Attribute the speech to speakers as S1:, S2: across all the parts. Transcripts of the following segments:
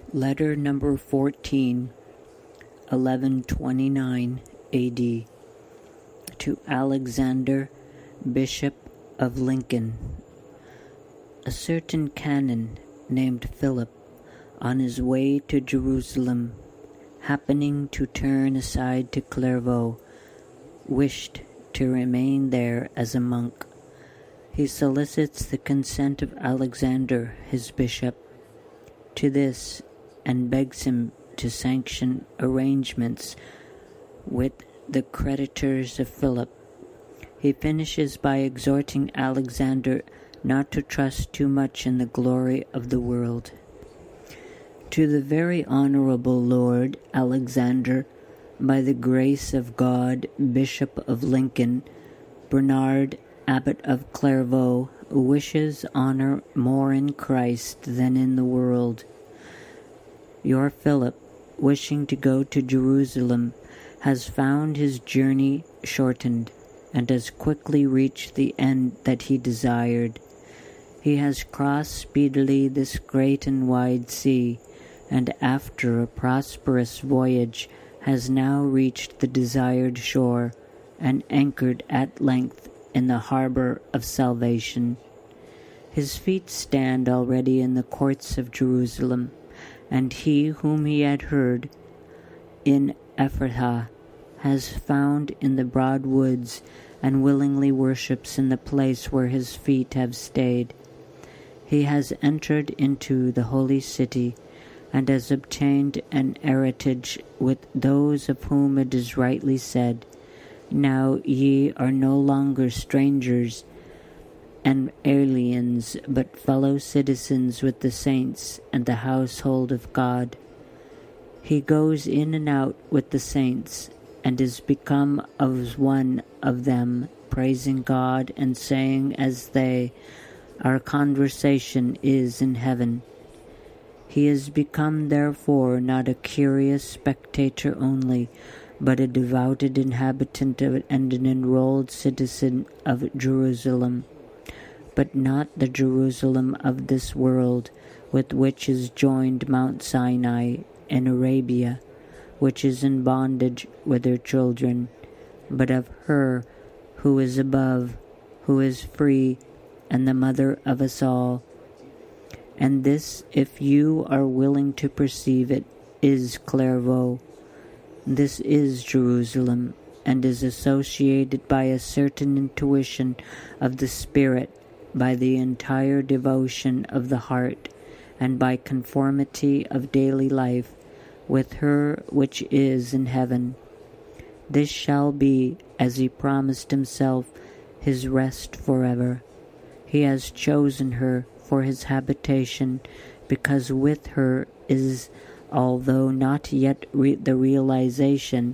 S1: Letter number 14, 1129 AD, to Alexander, Bishop of Lincoln. A certain canon named Philip, on his way to Jerusalem, happening to turn aside to Clairvaux, wished to remain there as a monk. He solicits the consent of Alexander, his bishop, to this, and begs him to sanction arrangements with the creditors of Philip. He finishes by exhorting Alexander not to trust too much in the glory of the world. To the very honorable Lord Alexander, by the grace of God, Bishop of Lincoln, Bernard, Abbot of Clairvaux, wishes honor more in Christ than in the world. Your Philip, wishing to go to Jerusalem, has found his journey shortened, and has quickly reached the end that he desired. He has crossed speedily this great and wide sea, and after a prosperous voyage has now reached the desired shore, and anchored at length in the harbor of salvation. His feet stand already in the courts of Jerusalem, and he whom he had heard in Ephrathah has found in the broad woods, and willingly worships in the place where his feet have stayed. He has entered into the holy city, and has obtained an heritage with those of whom it is rightly said, "Now ye are no longer strangers and aliens, but fellow citizens with the saints and the household of God." He goes in and out with the saints, and is become as one of them, praising God and saying as they, "Our conversation is in heaven." He is become therefore not a curious spectator only, but a devoted inhabitant of and an enrolled citizen of Jerusalem, but not the Jerusalem of this world, with which is joined Mount Sinai in Arabia, which is in bondage with her children, but of her who is above, who is free, and the mother of us all. And this, if you are willing to perceive it, is Clairvaux. This is Jerusalem, and is associated by a certain intuition of the spirit, by the entire devotion of the heart, and by conformity of daily life with her which is in heaven. This shall be, as he promised himself, his rest forever. He has chosen her for his habitation, because with her is, although not yet the realization,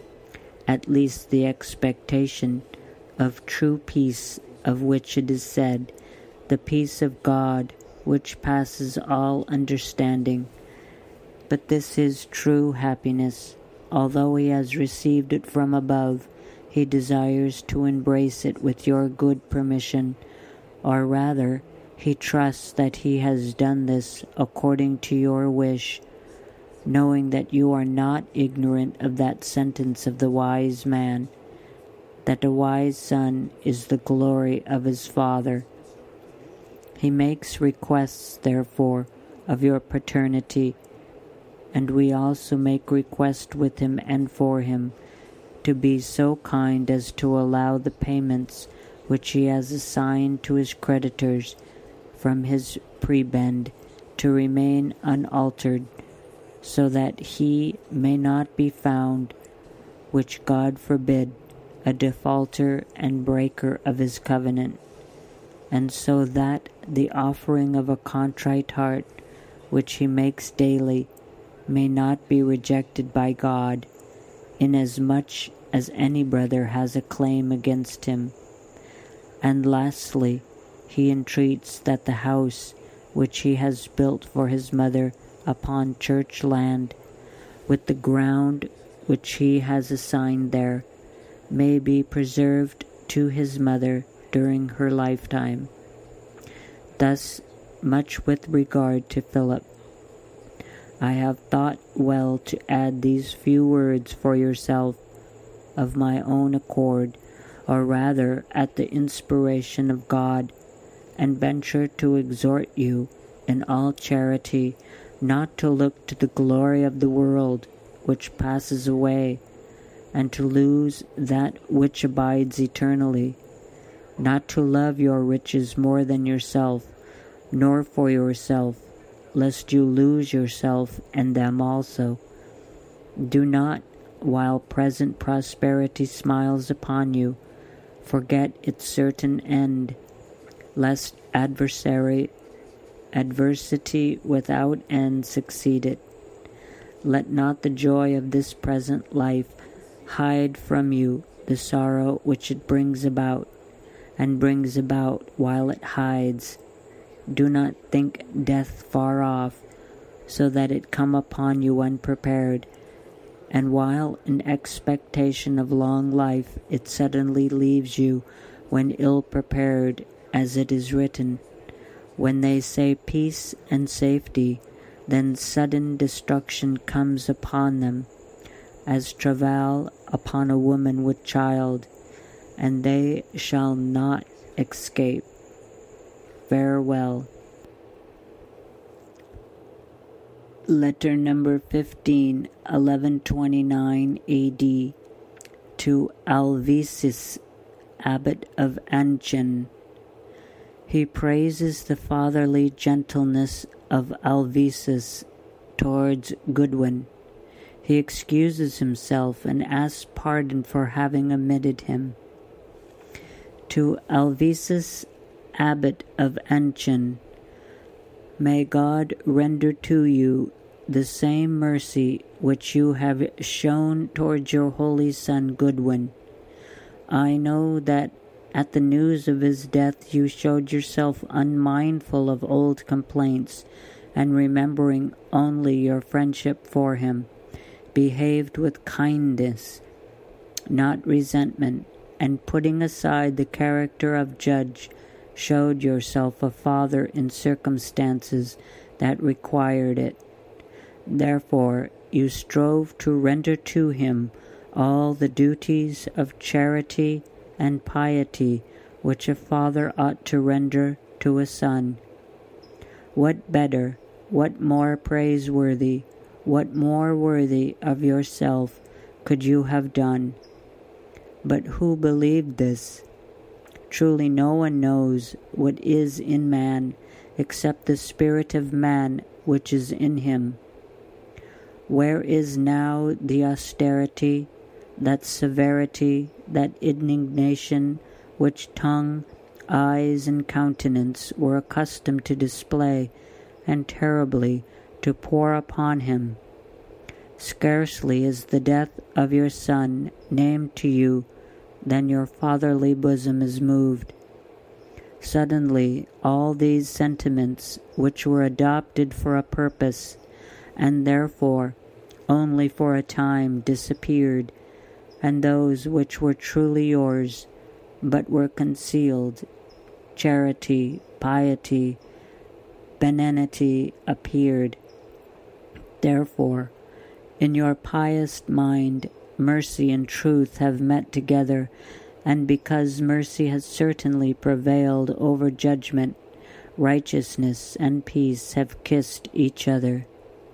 S1: at least the expectation, of true peace, of which it is said, "The peace of God, which passes all understanding." But this is true happiness. Although he has received it from above, he desires to embrace it with your good permission, or rather, he trusts that he has done this according to your wish, knowing that you are not ignorant of that sentence of the wise man, that a wise son is the glory of his father. He makes requests, therefore, of your paternity, and we also make request with him and for him, to be so kind as to allow the payments which he has assigned to his creditors from his prebend to remain unaltered, so that he may not be found, which God forbid, a defaulter and breaker of his covenant, and so that the offering of a contrite heart, which he makes daily, may not be rejected by God, inasmuch as any brother has a claim against him. And lastly, he entreats that the house which he has built for his mother upon church land, with the ground which he has assigned there, may be preserved to his mother during her lifetime. Thus much with regard to Philip. I have thought well to add these few words for yourself of my own accord, or rather at the inspiration of God, and venture to exhort you in all charity not to look to the glory of the world which passes away, and to lose that which abides eternally, not to love your riches more than yourself, nor for yourself, lest you lose yourself and them also. Do not, while present prosperity smiles upon you, forget its certain end, lest adversity without end succeed it. Let not the joy of this present life hide from you the sorrow which it brings about, and brings about while it hides. Do not think death far off, so that it come upon you unprepared, and while in expectation of long life it suddenly leaves you when ill prepared, as it is written, when they say peace and safety, then sudden destruction comes upon them, as travail upon a woman with child, and they shall not escape. Farewell. Letter number 15, 1129 A.D. to Alvisis, Abbot of Aachen. He praises the fatherly gentleness of Alvisis towards Gudwin. He excuses himself and asks pardon for having omitted him. To Alvisis, Abbot of Aachen, may God render to you the same mercy which you have shown towards your holy son Gudwin. I know that at the news of his death you showed yourself unmindful of old complaints, and remembering only your friendship for him, behaved with kindness, not resentment, and putting aside the character of judge, showed yourself a father in circumstances that required it. Therefore you strove to render to him all the duties of charity and piety which a father ought to render to a son. What better, what more praiseworthy, what more worthy of yourself could you have done? But who believed this? Truly no one knows what is in man except the spirit of man which is in him. Where is now the austerity, that severity, that indignation which tongue, eyes, and countenance were accustomed to display and terribly to pour upon him? Scarcely is the death of your son named to you than your fatherly bosom is moved. Suddenly all these sentiments which were adopted for a purpose, and therefore only for a time, disappeared, and those which were truly yours, but were concealed, charity, piety, benignity, appeared. Therefore, in your pious mind, mercy and truth have met together, and because mercy has certainly prevailed over judgment, righteousness and peace have kissed each other.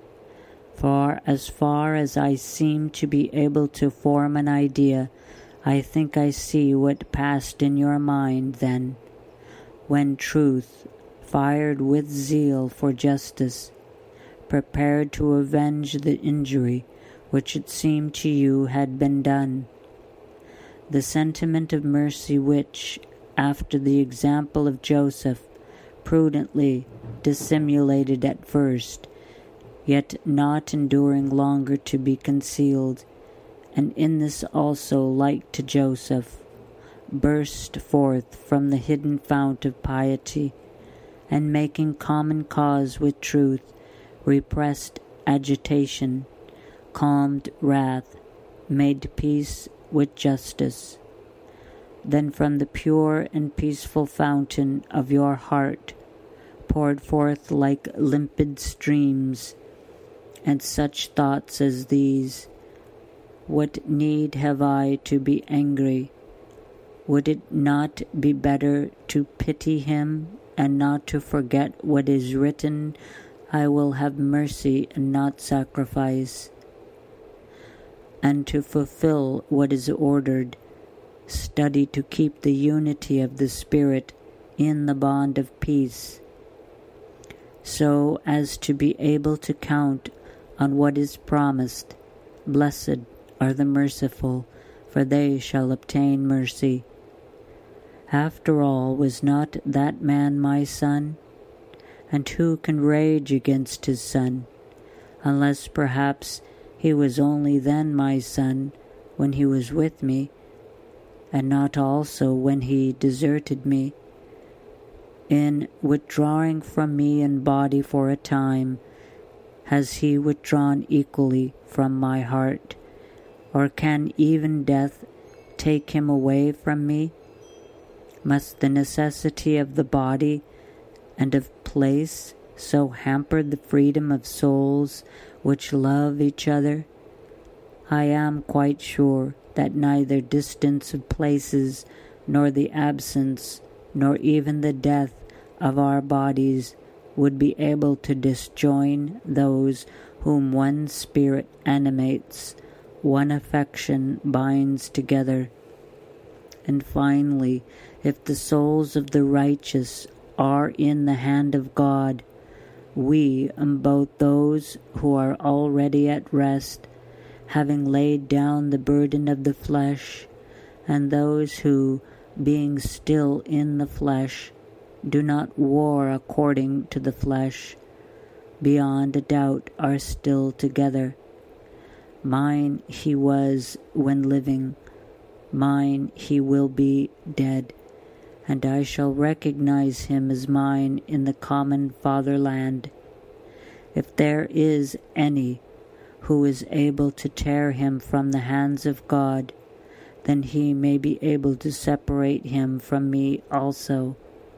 S1: For as far as I seem to be able to form an idea, I think I see what passed in your mind then, when truth, fired with zeal for justice, prepared to avenge the injury which it seemed to you had been done. The sentiment of mercy which, after the example of Joseph, prudently dissimulated at first, yet not enduring longer to be concealed, and in this also like to Joseph, burst forth from the hidden fount of piety, and making common cause with truth, repressed agitation, calmed wrath, made peace with justice. Then from the pure and peaceful fountain of your heart poured forth like limpid streams and such thoughts as these. What need have I to be angry? Would it not be better to pity him and not to forget what is written, I will have mercy and not sacrifice, and to fulfill what is ordered, study to keep the unity of the Spirit in the bond of peace, so as to be able to count on what is promised. Blessed are the merciful, for they shall obtain mercy. After all, was not that man my son? And who can rage against his son, unless perhaps he was only then my son when he was with me, and not also when he deserted me? In withdrawing from me in body for a time, has he withdrawn equally from my heart? Or can even death take him away from me? Must the necessity of the body and of place so hamper the freedom of souls which love each other? I am quite sure that neither distance of places, nor the absence, nor even the death of our bodies would be able to disjoin those whom one spirit animates, one affection binds together. And finally, if the souls of the righteous are in the hand of God, we, both those who are already at rest, having laid down the burden of the flesh, and those who, being still in the flesh, do not war according to the flesh, beyond a doubt are still together. Mine he was when living, mine he will be dead, and I shall recognize him as mine in the common fatherland. If there is any who is able to tear him from the hands of God, then he may be able to separate him from me also.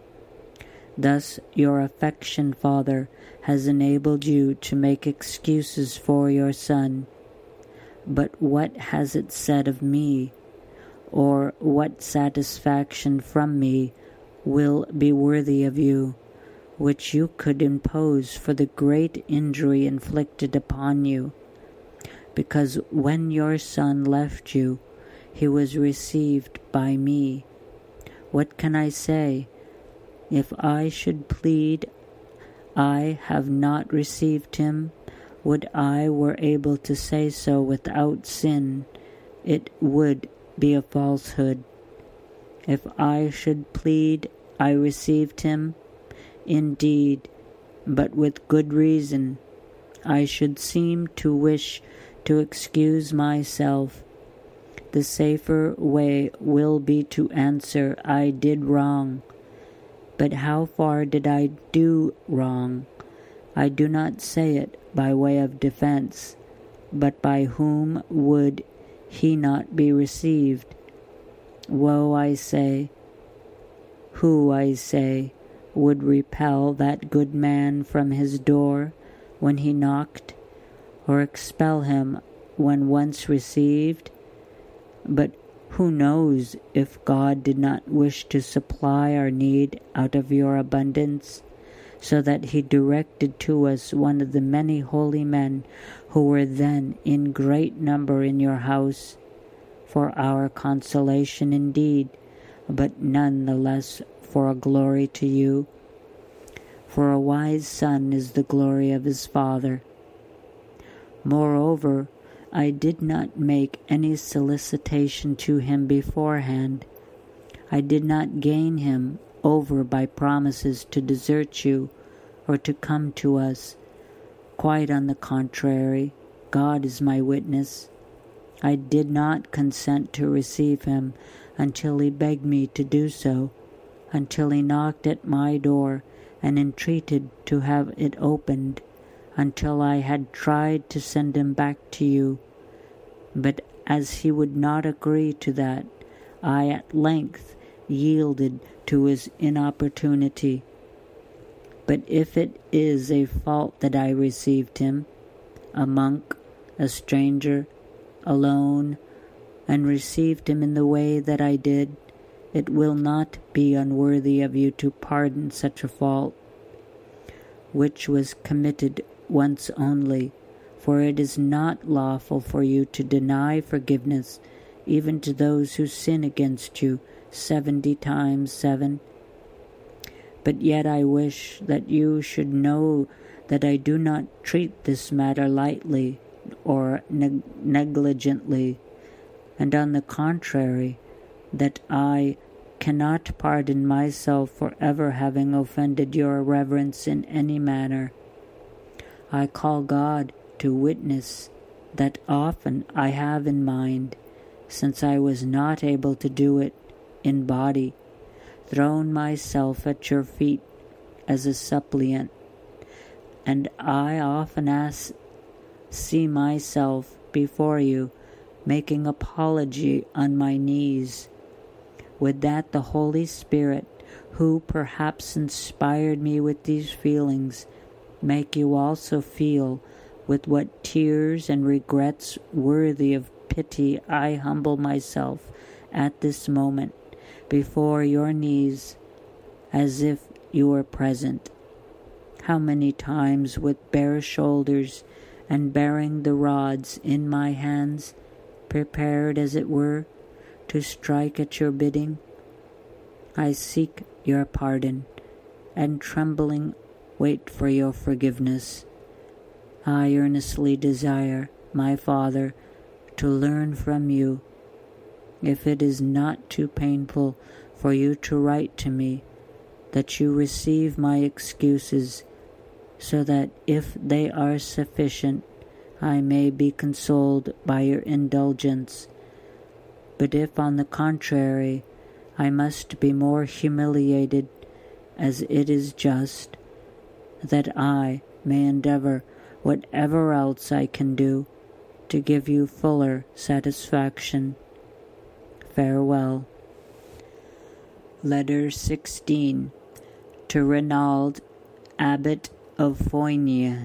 S1: Thus your affection, Father, has enabled you to make excuses for your Son. But what has it said of me, or what satisfaction from me will be worthy of you, which you could impose for the great injury inflicted upon you? Because when your Son left you, he was received by me. What can I say? If I should plead, I have not received him, would I were able to say so without sin, it would be a falsehood. If I should plead, I received him, indeed, but with good reason, I should seem to wish to excuse myself. The safer way will be to answer, I did wrong. But how far did I do wrong? I do not say it by way of defense, but by whom would he not be received? Woe, I say, who, I say, would repel that good man from his door when he knocked, or expel him when once received? But who knows if God did not wish to supply our need out of your abundance, so that he directed to us one of the many holy men who were then in great number in your house, for our consolation indeed, but none the less for a glory to you. For a wise son is the glory of his father. Moreover, I did not make any solicitation to him beforehand. I did not gain him over by promises to desert you or to come to us. Quite on the contrary, God is my witness. I did not consent to receive him until he begged me to do so, until he knocked at my door and entreated to have it opened, until I had tried to send him back to you. But as he would not agree to that, I at length yielded to his inopportunity. But if it is a fault that I received him, a monk, a stranger, alone, and received him in the way that I did, it will not be unworthy of you to pardon such a fault, which was committed once only, for it is not lawful for you to deny forgiveness even to those who sin against you 70 times 7. But yet I wish that you should know that I do not treat this matter lightly or negligently, and on the contrary, that I cannot pardon myself for ever having offended your reverence in any manner. I call God to witness that often I have in mind, since I was not able to do it in body, thrown myself at your feet as a suppliant, and I often see myself before you making apology on my knees. Would that the Holy Spirit, who perhaps inspired me with these feelings, make you also feel with what tears and regrets worthy of pity I humble myself at this moment before your knees, as if you were present. How many times with bare shoulders and bearing the rods in my hands, prepared as it were to strike at your bidding, I seek your pardon, and trembling wait for your forgiveness. I earnestly desire, my Father, to learn from you, if it is not too painful for you to write to me, that you receive my excuses, so that if they are sufficient, I may be consoled by your indulgence. But if, on the contrary, I must be more humiliated, as it is just, that I may endeavor, whatever else I can do, to give you fuller satisfaction. Farewell. Letter 16 to Renaud, Abbot of Foignes.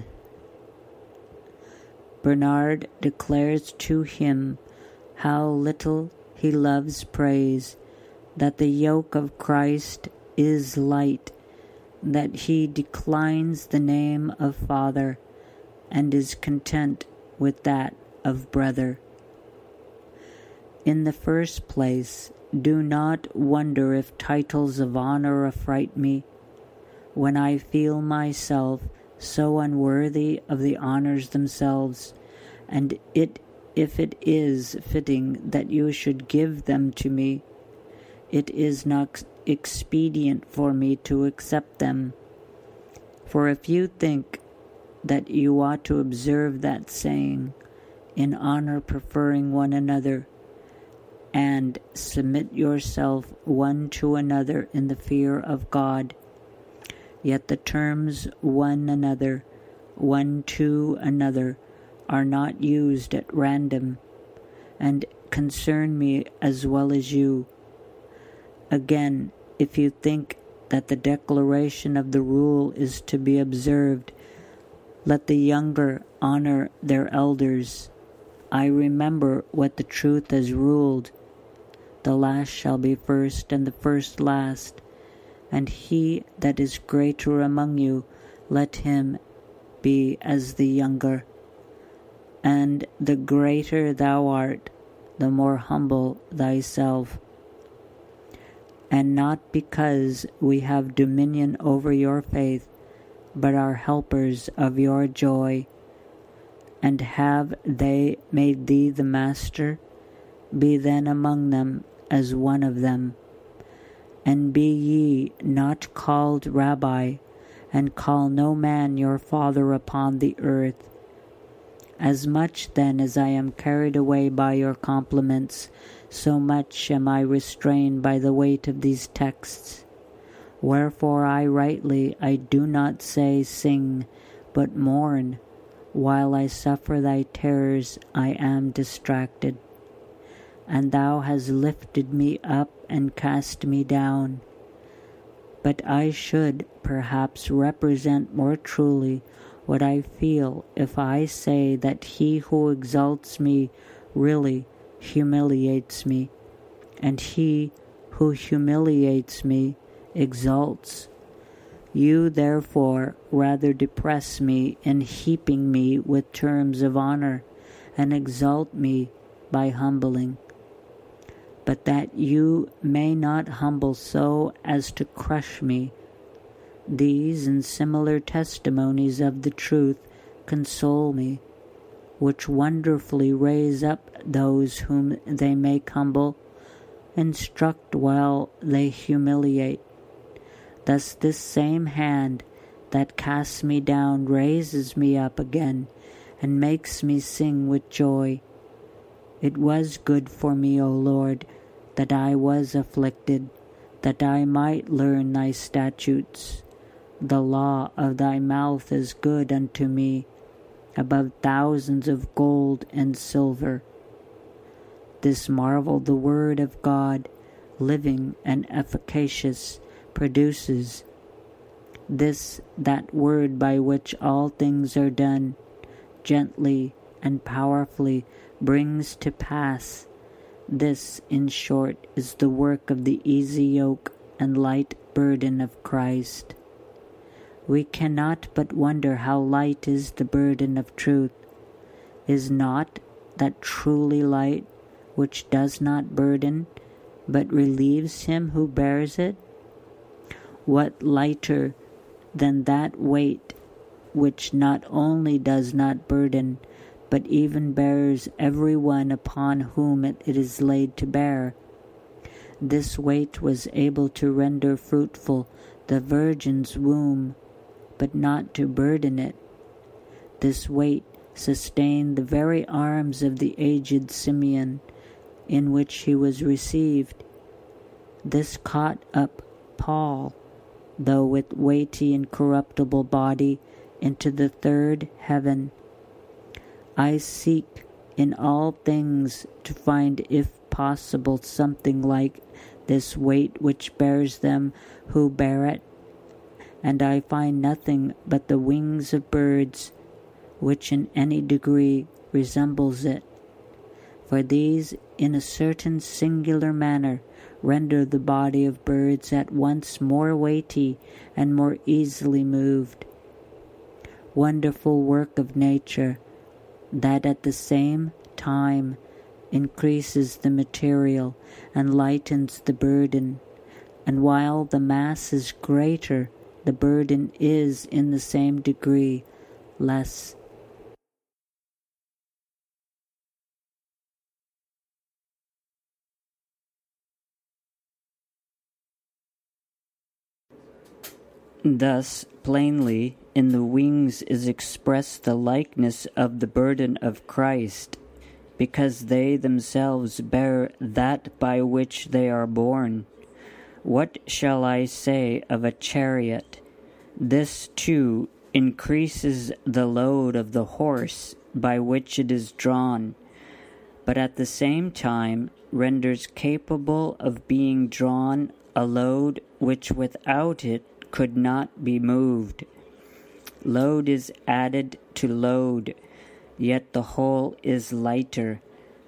S1: Bernard declares to him how little he loves praise, that the yoke of Christ is light, that he declines the name of Father, and is content with that of brother. In the first place, do not wonder if titles of honor affright me, when I feel myself so unworthy of the honors themselves, and if it is fitting that you should give them to me, it is not expedient for me to accept them. For if you think that you ought to observe that saying, in honor preferring one another, and submit yourself one to another in the fear of God, yet the terms one another, one to another, are not used at random, and concern me as well as you. Again, if you think that the declaration of the rule is to be observed, let the younger honor their elders. I remember what the truth has ruled. The last shall be first, and the first last. And he that is greater among you, let him be as the younger. And the greater thou art, the more humble thyself. And not because we have dominion over your faith, but are helpers of your joy. And have they made thee the master? Be then among them as one of them. And be ye not called Rabbi, and call no man your father upon the earth. As much then as I am carried away by your compliments, so much am I restrained by the weight of these texts. Wherefore I do not say sing, but mourn. While I suffer thy terrors, I am distracted. And thou hast lifted me up and cast me down. But I should perhaps represent more truly what I feel if I say that he who exalts me really humiliates me, and he who humiliates me exalts. You therefore rather depress me in heaping me with terms of honor, and exalt me by humbling. But that you may not humble so as to crush me, these and similar testimonies of the truth console me, which wonderfully raise up those whom they make humble, instruct while they humiliate. Thus this same hand that casts me down raises me up again, and makes me sing with joy. It was good for me, O Lord, that I was afflicted, that I might learn thy statutes. The law of thy mouth is good unto me, above thousands of gold and silver. This marvel the word of God, living and efficacious, produces. This that word by which all things are done, gently and powerfully brings to pass. This, in short, is the work of the easy yoke and light burden of Christ. We cannot but wonder how light is the burden of truth. Is not that truly light which does not burden, but relieves him who bears it? What lighter than that weight which not only does not burden, but even bears every one upon whom it is laid to bear? This weight was able to render fruitful the virgin's womb, but not to burden it. This weight sustained the very arms of the aged Simeon, in which he was received. This caught up Paul, though with weighty and corruptible body, into the third heaven. I seek in all things to find, if possible, something like this weight which bears them who bear it, and I find nothing but the wings of birds, which in any degree resembles it. For these, in a certain singular manner, render the body of birds at once more weighty and more easily moved. Wonderful work of nature, that at the same time increases the material and lightens the burden, and while the mass is greater, the burden is in the same degree less. Thus, plainly, in the wings is expressed the likeness of the burden of Christ, because they themselves bear that by which they are borne. What shall I say of a chariot? This, too, increases the load of the horse by which it is drawn, but at the same time renders capable of being drawn a load which without it could not be moved. Load is added to load, yet the whole is lighter.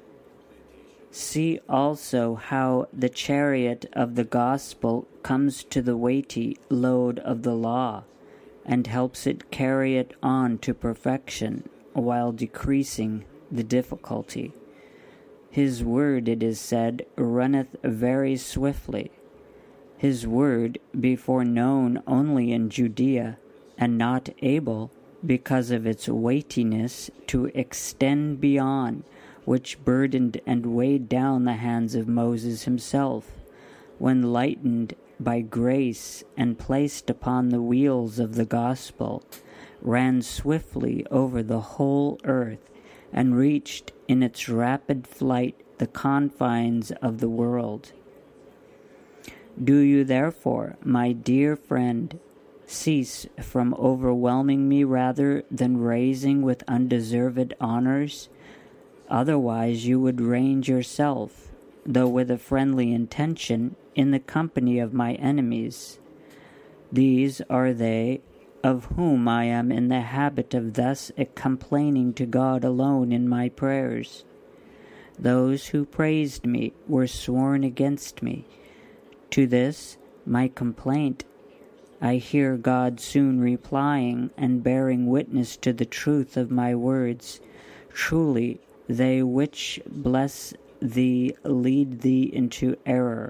S1: See also how the chariot of the gospel comes to the weighty load of the law, and helps it carry it on to perfection, while decreasing the difficulty. His word, it is said, runneth very swiftly. His word, before known only in Judea, and not able, because of its weightiness, to extend beyond, which burdened and weighed down the hands of Moses himself, when lightened by grace and placed upon the wheels of the gospel, ran swiftly over the whole earth, and reached in its rapid flight the confines of the world. Do you therefore, my dear friend, cease from overwhelming me rather than raising with undeserved honors? Otherwise you would range yourself, though with a friendly intention, in the company of my enemies. These are they of whom I am in the habit of thus complaining to God alone in my prayers. Those who praised me were sworn against me. To this, my complaint, I hear God soon replying and bearing witness to the truth of my words. Truly, they which bless thee lead thee into error.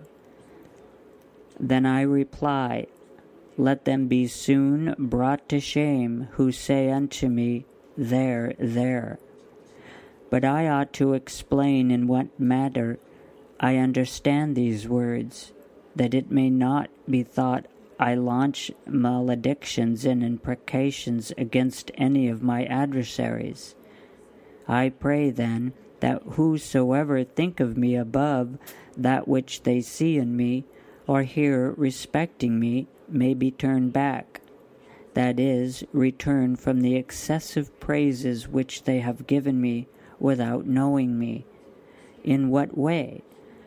S1: Then I reply, let them be soon brought to shame who say unto me, there, there. But I ought to explain in what manner I understand these words, that it may not be thought I launch maledictions and imprecations against any of my adversaries. I pray then that whosoever think of me above that which they see in me or hear respecting me may be turned back, that is, return from the excessive praises which they have given me without knowing me. In what way?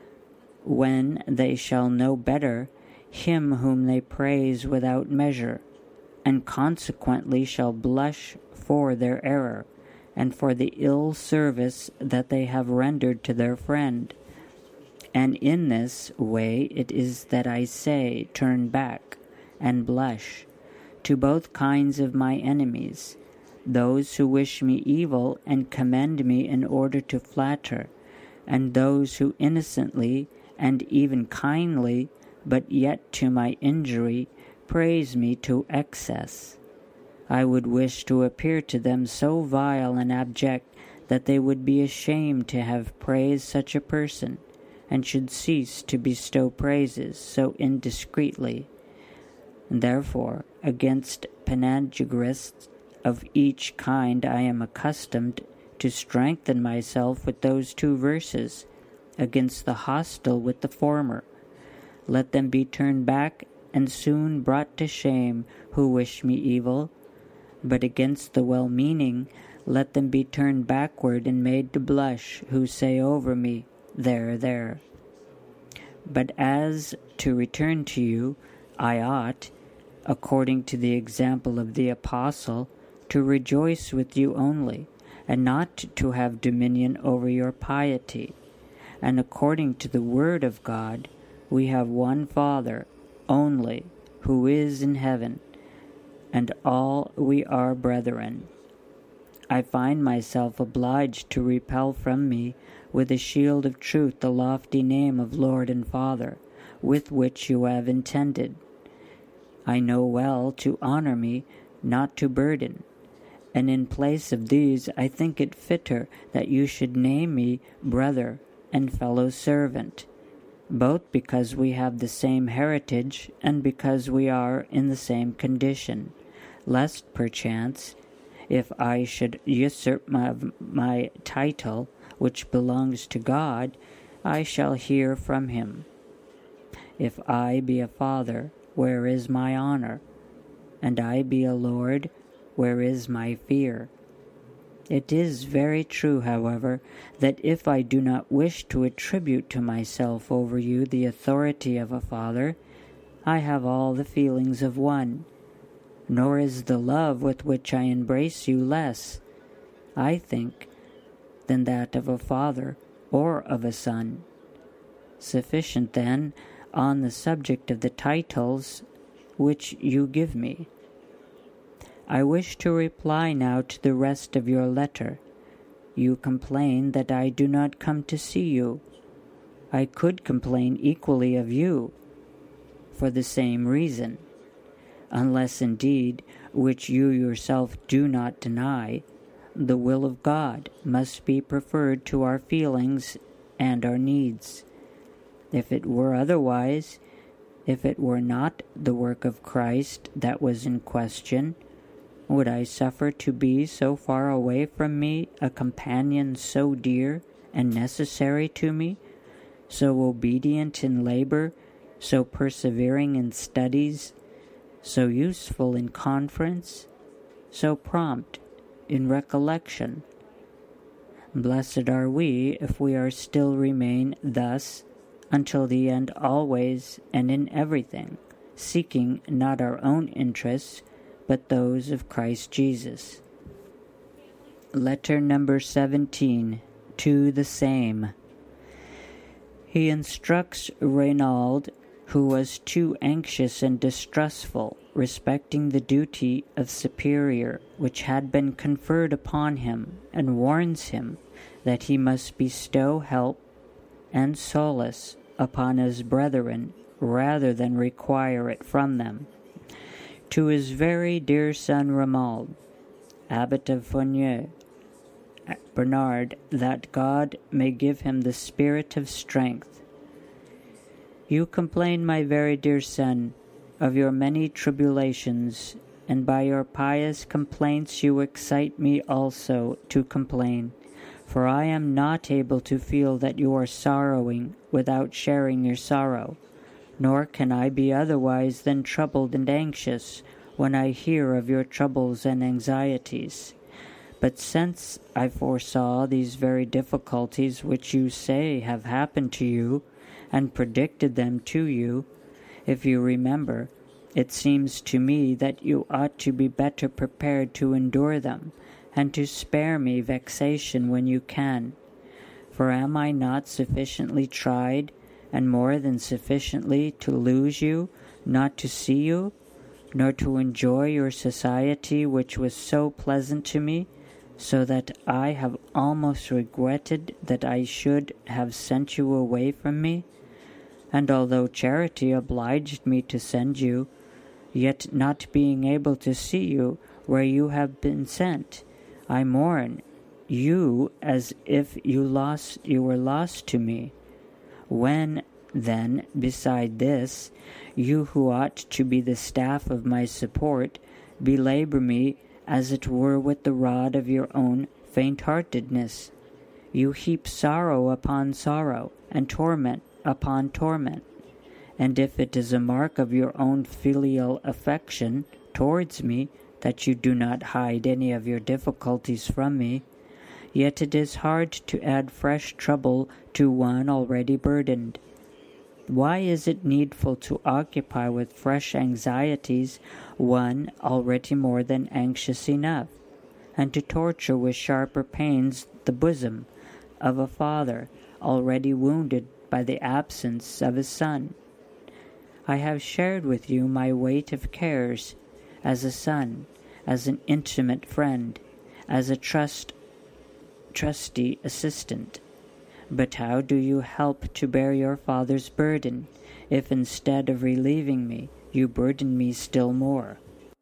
S1: When they shall know better him whom they praise without measure, and consequently shall blush for their error, and for the ill service that they have rendered to their friend. And in this way it is that I say, turn back, and blush, to both kinds of my enemies, those who wish me evil and commend me in order to flatter, and those who innocently and even kindly, but yet to my injury, praise me to excess. I would wish to appear to them so vile and abject that they would be ashamed to have praised such a person, and should cease to bestow praises so indiscreetly. Therefore, against panegyrists of each kind I am accustomed to strengthen myself with those two verses, against the hostile with the former. Let them be turned back and soon brought to shame who wish me evil, but against the well-meaning let them be turned backward and made to blush who say over me, there, there. But as to return to you, I ought, according to the example of the apostle, to rejoice with you only, and not to have dominion over your piety. And according to the word of God, we have one Father only, who is in heaven, and all we are brethren. I find myself obliged to repel from me with a shield of truth the lofty name of Lord and Father, with which you have intended. I know well to honor me, not to burden, and in place of these I think it fitter that you should name me brother and fellow servant, both because we have the same heritage and because we are in the same condition, lest perchance, if I should usurp my title, which belongs to God, I shall hear from him. If I be a father, where is my honor? And I be a lord, where is my fear? It is very true, however, that if I do not wish to attribute to myself over you the authority of a father, I have all the feelings of one, nor is the love with which I embrace you less, I think, than that of a father or of a son. Sufficient, then, on the subject of the titles which you give me. I wish to reply now to the rest of your letter. You complain that I do not come to see you. I could complain equally of you, for the same reason, unless indeed, which you yourself do not deny, the will of God must be preferred to our feelings and our needs. If it were otherwise, if it were not the work of Christ that was in question, would I suffer to be so far away from me a companion so dear and necessary to me, so obedient in labor, so persevering in studies, so useful in conference, so prompt in recollection? Blessed are we if we are still remain thus until the end always and in everything, seeking not our own interests, but those of Christ Jesus. Letter number 17, to the same. He instructs Reynald, who was too anxious and distrustful respecting the duty of superior which had been conferred upon him, and warns him that he must bestow help and solace upon his brethren rather than require it from them. To his very dear son Romuald, Abbot of Fournier, Bernard, that God may give him the spirit of strength. You complain, my very dear son, of your many tribulations, and by your pious complaints you excite me also to complain, for I am not able to feel that you are sorrowing without sharing your sorrow, nor can I be otherwise than troubled and anxious when I hear of your troubles and anxieties. But since I foresaw these very difficulties which you say have happened to you, and predicted them to you, if you remember, it seems to me that you ought to be better prepared to endure them, and to spare me vexation when you can. For am I not sufficiently tried, and more than sufficiently to lose you, not to see you, nor to enjoy your society which was so pleasant to me, so that I have almost regretted that I should have sent you away from me? And although charity obliged me to send you, yet not being able to see you where you have been sent, I mourn you as if you were lost to me. When, then, beside this, you who ought to be the staff of my support, belabor me as it were with the rod of your own faint-heartedness, you heap sorrow upon sorrow, and torment upon torment. And if it is a mark of your own filial affection towards me that you do not hide any of your difficulties from me, yet it is hard to add fresh trouble to one already burdened. Why is it needful to occupy with fresh anxieties one already more than anxious enough, and to torture with sharper pains the bosom of a father already wounded by the absence of his son? I have shared with you my weight of cares, as a son, as an intimate friend, as a trusty assistant. But how do you help to bear your father's burden, if instead of relieving me, you burden me still more?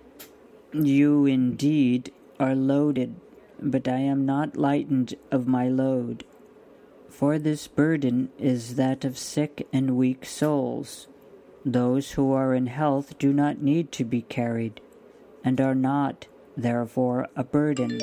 S1: You indeed are loaded, but I am not lightened of my load. For this burden is that of sick and weak souls. Those who are in health do not need to be carried, and are not, therefore, a burden.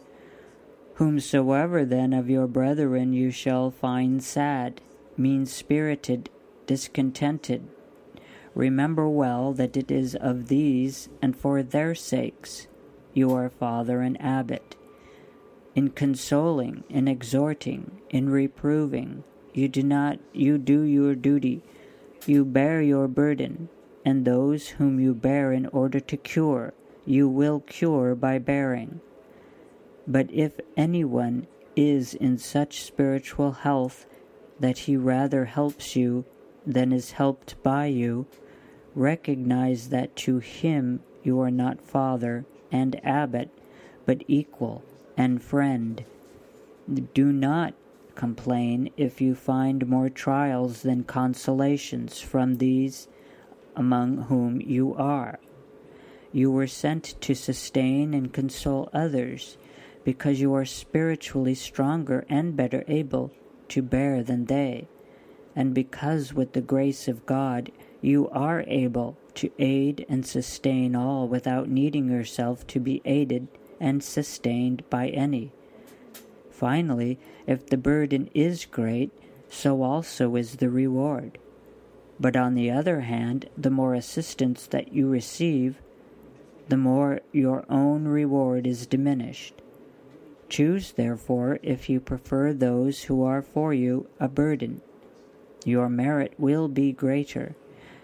S1: Whomsoever then of your brethren you shall find sad, mean-spirited, discontented, remember well that it is of these, and for their sakes, you are father and abbot. In consoling, in exhorting, in reproving, you do your duty, you bear your burden, and those whom you bear in order to cure, you will cure by bearing. But if anyone is in such spiritual health that he rather helps you than is helped by you, recognize that to him you are not father and abbot, but equal and friend. Do not complain if you find more trials than consolations from these among whom you are. You were sent to sustain and console others, because you are spiritually stronger and better able to bear than they, and because with the grace of God you are able to aid and sustain all without needing yourself to be aided and sustained by any. Finally, if the burden is great, so also is the reward. But on the other hand, the more assistance that you receive, the more your own reward is diminished. Choose, therefore, if you prefer those who are for you a burden. Your merit will be greater.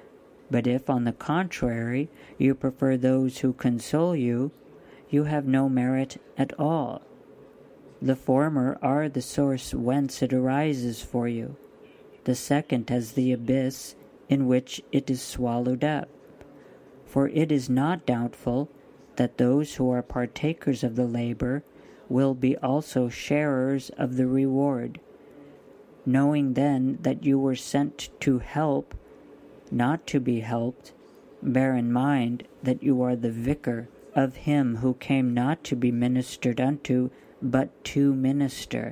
S1: But if, on the contrary, you prefer those who console you, you have no merit at all. The former are the source whence it arises for you. The second has the abyss in which it is swallowed up. For it is not doubtful that those who are partakers of the labor will be also sharers of the reward. Knowing then that you were sent to help, not to be helped, bear in mind that you are the vicar of him who came not to be ministered unto, but to minister.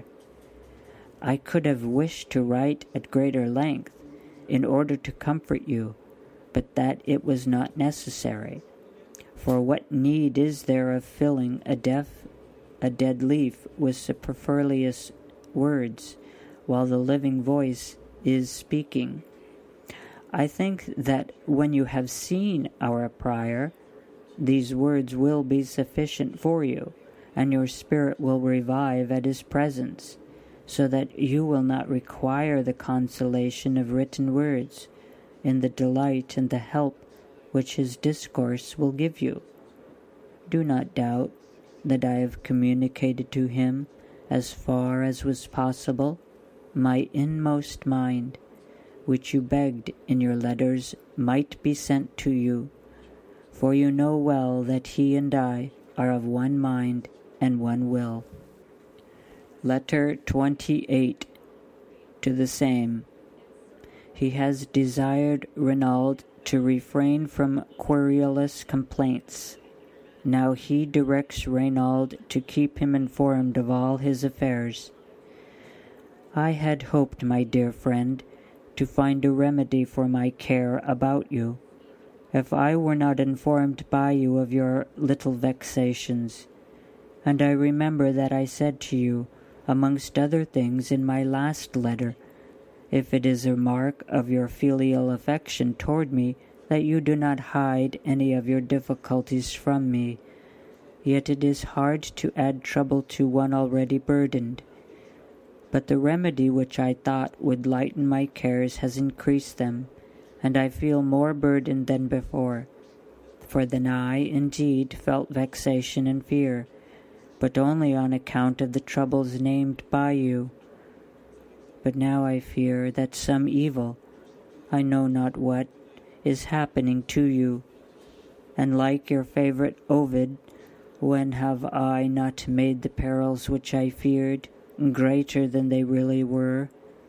S1: I could have wished to write at greater length, in order to comfort you, but that it was not necessary. For what need is there of filling a dead leaf with superfluous words, while the living voice is speaking? I think that when you have seen our prior, these words will be sufficient for you, and your spirit will revive at his presence, so that you will not require the consolation of written words, in the delight and the help which his discourse will give you. Do not doubt that I have communicated to him, as far as was possible, my inmost mind, which you begged in your letters might be sent to you. For you know well that he and I are of one mind and one will. Letter 28 to the same. He has desired Renaud to refrain from querulous complaints. Now he directs Renaud to keep him informed of all his affairs. I had hoped, my dear friend, to find a remedy for my care about you, if I were not informed by you of your little vexations. And I remember that I said to you, amongst other things, in my last letter, if it is a mark of your filial affection toward me that you do not hide any of your difficulties from me, yet it is hard to add trouble to one already burdened. But the remedy which I thought would lighten my cares has increased them, and I feel more burdened than before. For then I, indeed, felt vexation and fear, but only on account of the troubles named by you. But now I fear that some evil, I know not what, is happening to you. And like your favorite Ovid, when have I not made the perils which I feared greater than they really were?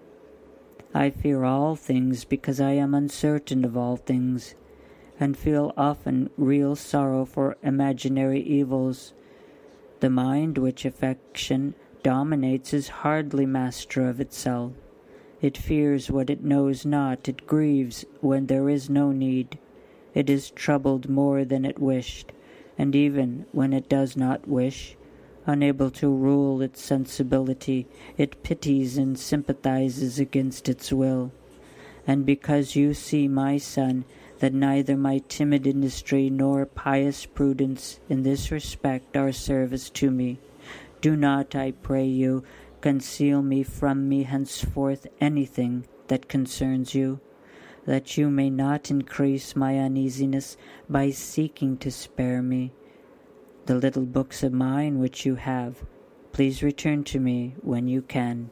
S1: I fear all things because I am uncertain of all things, and feel often real sorrow for imaginary evils. The mind which affection dominates is hardly master of itself. It fears what it knows not, it grieves when there is no need. It is troubled more than it wished, and even when it does not wish, unable to rule its sensibility, it pities and sympathizes against its will. And because you see, my son, that neither my timid industry nor pious prudence in this respect are service to me, do not, I pray you, conceal from me henceforth anything that concerns you, that you may not increase my uneasiness by seeking to spare me. The little books of mine which you have, please return to me when you can.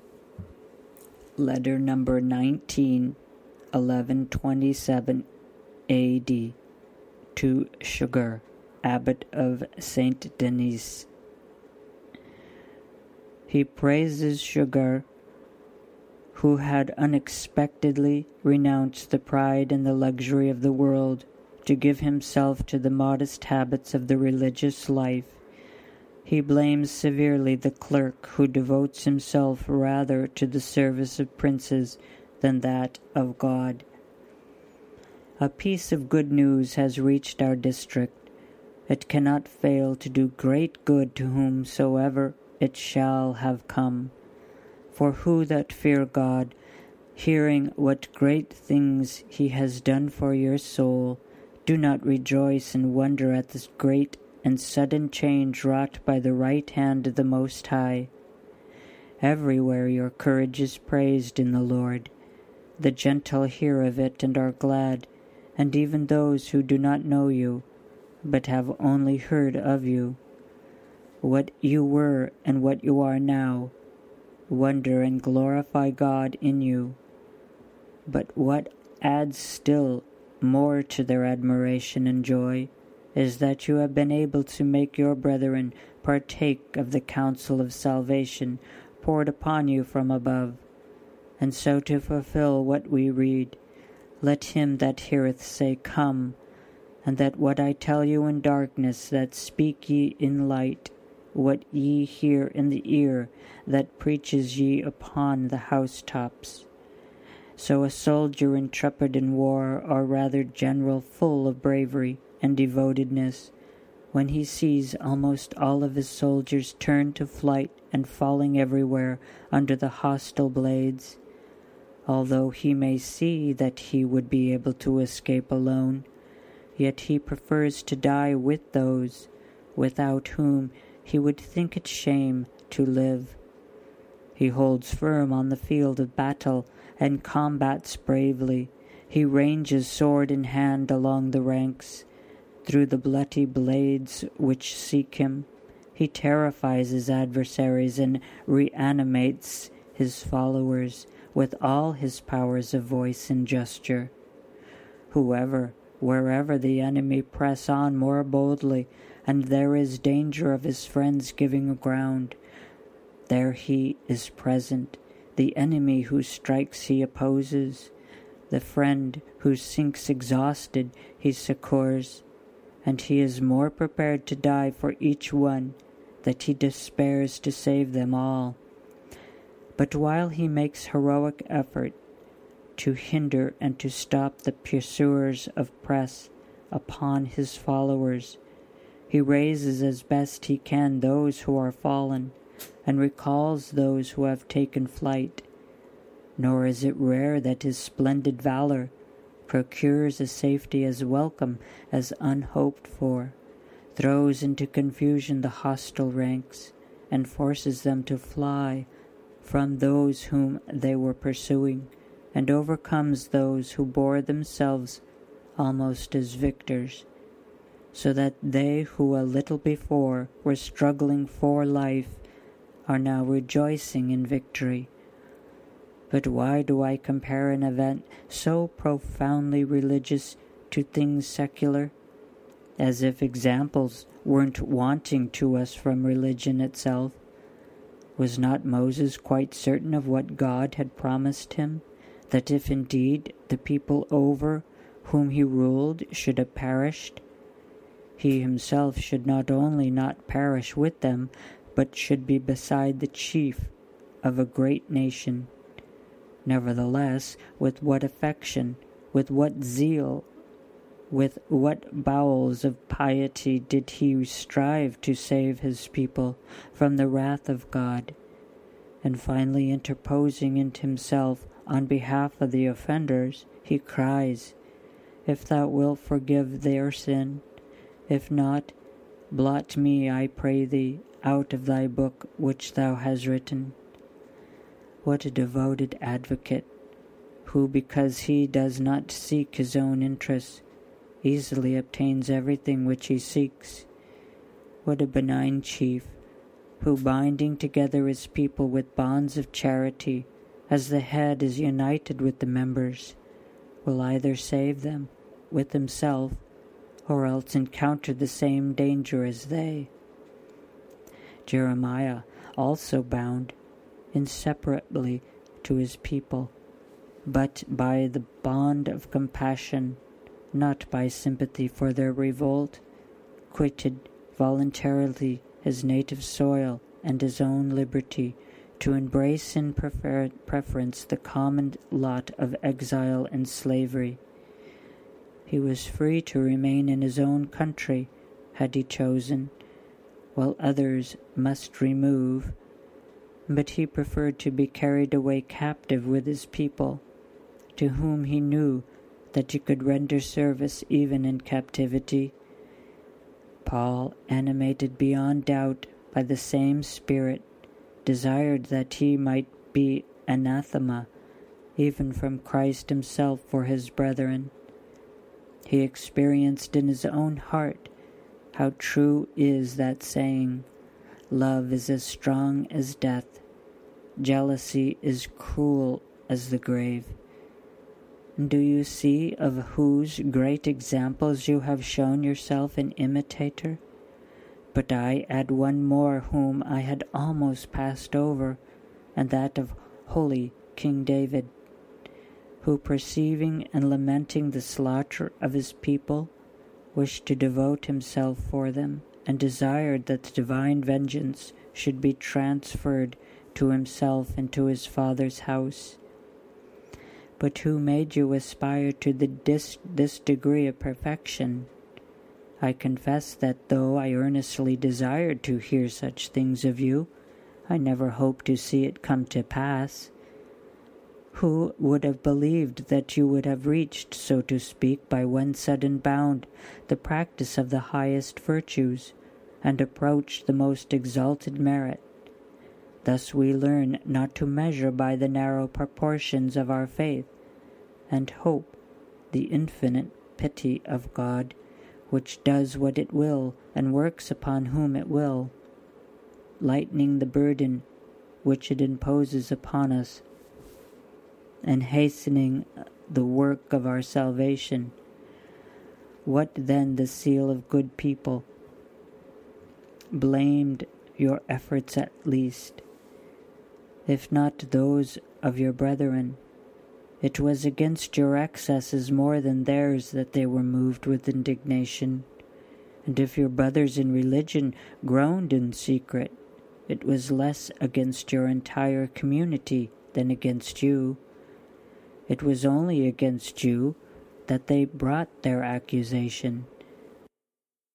S1: Letter number 19, 1127 A.D. to Suger, Abbot of Saint Denis. He praises Suger, who had unexpectedly renounced the pride and the luxury of the world to give himself to the modest habits of the religious life. He blames severely the clerk who devotes himself rather to the service of princes than that of God. A piece of good news has reached our district. It cannot fail to do great good to whomsoever it shall have come. For who that fear God, hearing what great things he has done for your soul, do not rejoice and wonder at this great and sudden change wrought by the right hand of the Most High? Everywhere your courage is praised in the Lord. The gentle hear of it and are glad, and even those who do not know you, but have only heard of you, what you were and what you are now, wonder and glorify God in you. But what adds still more to their admiration and joy is that you have been able to make your brethren partake of the counsel of salvation poured upon you from above, and so to fulfill what we read, "Let him that heareth say, Come," and that what I tell you in darkness, that speak ye in light, what ye hear in the ear, that preaches ye upon the housetops. So a soldier intrepid in war, or rather general full of bravery and devotedness, when he sees almost all of his soldiers turn to flight and falling everywhere under the hostile blades, although he may see that he would be able to escape alone, yet he prefers to die with those without whom he would think it shame to live. He holds firm on the field of battle and combats bravely. He ranges sword in hand along the ranks. Through the bloody blades which seek him, he terrifies his adversaries and reanimates his followers with all his powers of voice and gesture. Wherever the enemy press on more boldly, and there is danger of his friends giving ground, there he is present. The enemy whose strikes he opposes, the friend who sinks exhausted he succours, and he is more prepared to die for each one that he despairs to save them all. But while he makes heroic effort to hinder and to stop the pursuers of press upon his followers, he raises as best he can those who are fallen, and recalls those who have taken flight. Nor is it rare that his splendid valor procures a safety as welcome as unhoped for, throws into confusion the hostile ranks, and forces them to fly from those whom they were pursuing, and overcomes those who bore themselves almost as victors, so that they who a little before were struggling for life are now rejoicing in victory. But why do I compare an event so profoundly religious to things secular? As if examples weren't wanting to us from religion itself. Was not Moses quite certain of what God had promised him, that if indeed the people over whom he ruled should have perished, he himself should not only not perish with them, but should be beside the chief of a great nation? Nevertheless, with what affection, with what zeal, with what bowels of piety did he strive to save his people from the wrath of God, and finally interposing in himself on behalf of the offenders, he cries, "If thou wilt forgive their sin, if not, blot me, I pray thee, out of thy book which thou hast written." What a devoted advocate, who, because he does not seek his own interests, easily obtains everything which he seeks. What a benign chief, who, binding together his people with bonds of charity, as the head is united with the members, will either save them with himself, or else encounter the same danger as they. Jeremiah, also bound inseparably to his people, but by the bond of compassion, not by sympathy for their revolt, quitted voluntarily his native soil and his own liberty to embrace in preference the common lot of exile and slavery. He was free to remain in his own country, had he chosen, while others must remove, but he preferred to be carried away captive with his people, to whom he knew that he could render service even in captivity. Paul, animated beyond doubt by the same Spirit, desired that he might be anathema even from Christ himself for his brethren. He experienced in his own heart how true is that saying, "Love is as strong as death. Jealousy is cruel as the grave." Do you see of whose great examples you have shown yourself an imitator? But I add one more whom I had almost passed over, and that of holy King David, who, perceiving and lamenting the slaughter of his people, wished to devote himself for them, and desired that the divine vengeance should be transferred to himself and to his father's house. But who made you aspire to this degree of perfection? I confess that though I earnestly desired to hear such things of you, I never hoped to see it come to pass. Who would have believed that you would have reached, so to speak, by one sudden bound, the practice of the highest virtues, and approached the most exalted merit? Thus we learn not to measure by the narrow proportions of our faith, and hope the infinite pity of God, which does what it will, and works upon whom it will, lightening the burden which it imposes upon us, and hastening the work of our salvation. What then the seal of good people? Blamed your efforts at least, if not those of your brethren. It was against your excesses more than theirs that they were moved with indignation. And if your brothers in religion groaned in secret, it was less against your entire community than against you. It was only against you that they brought their accusation.